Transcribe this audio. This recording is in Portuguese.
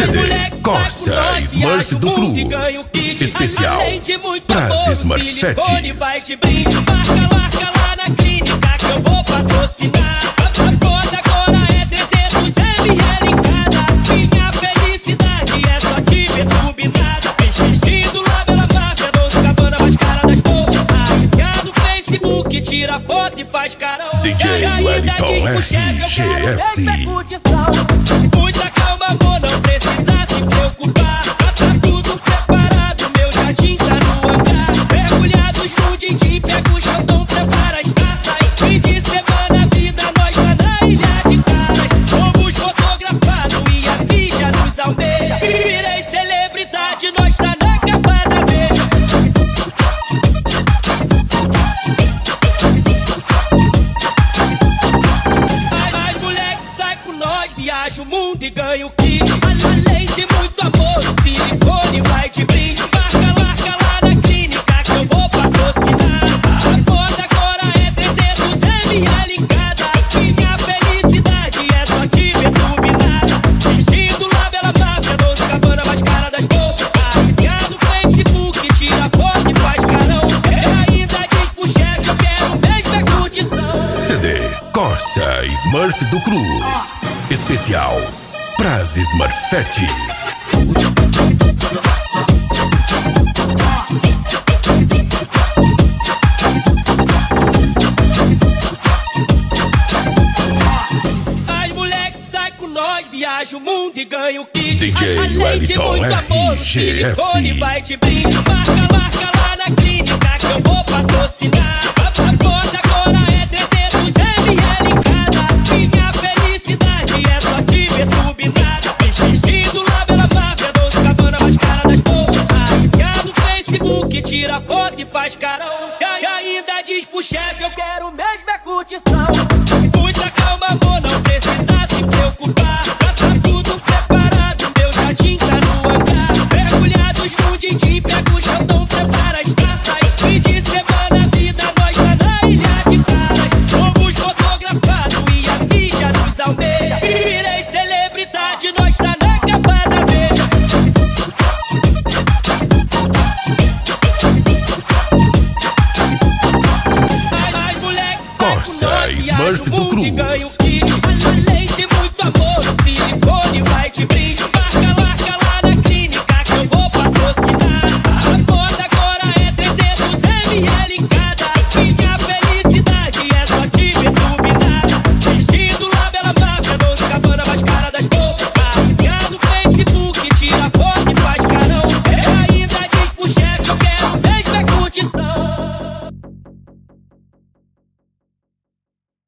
CD Corsa Smurf do Cruz. Especial pras Smurfettes. Vai de brinde, marca lá na clínica que eu vou patrocinar. A conta agora é 300 ml em cada. Minha felicidade é só te ver turbinada. Vestido lá pela máfia, Dolce Gabbana, mais cara das porras. Arranhado no Facebook, tira foto e faz carão. DJ Wellington RGS. Muita calma, amor, não precisa se preocupar. Tá tudo preparado, meu jardim tá no hangar. Mergulhados no din-din, pega o Xandão, prepara as taças. Fim de semana, vida, nós lá na ilha de caras. Fomos fotografados e a mídia nos almeja. Virei celebridade, nós tá na capa da Veja. Ai, moleque, sai com nós, viaja o mundo e ganha o kit. Além de muito amor, o silicone vai de brinde. Marca lá na clínica que eu vou patrocinar. A conta agora é 300 ml em cada. Minha felicidade é só te ver turbinada. Vestido lá pela máfia, Dolce Gabbana, mais cara das bolsas. Arranhado no Facebook, tira foto e faz carão. Ainda diz pro chefe, eu quero mesmo é curtição. CD Corsa Smurf do Cruz. Especial pras Smurfettes. Ai, moleque, sai com nós, viaja o mundo e ganha o kit. DJ Além de Wellington muito amor, o RGS. silicone vai de brinde. Marca lá na clínica que eu vou patrocinar. A conta agora é 300 ml em cada. Minha felicidade é só te ver turbinada. Vestido lá pela máfia, Dolce Gabbana, mais cara das bolsas. Arranhado no Facebook, tira foto e faz carão. E ainda diz pro chefe, eu quero mesmo é curtição. Muita calma, amor, não precisa se preocupar. Tá tudo preparado, meu jardim tá no hangar. Mergulhados no din-din, pega o Xandão, prepara as taças. Fim de semana, vida, nós lá na ilha de caras. Fomos fotografados e a mídia nos almeja. Virei celebridade, nós tá na capa da Veja. Ai, moleque, sai com Corsa nós, viaja Smurf o do mundo e Cruz.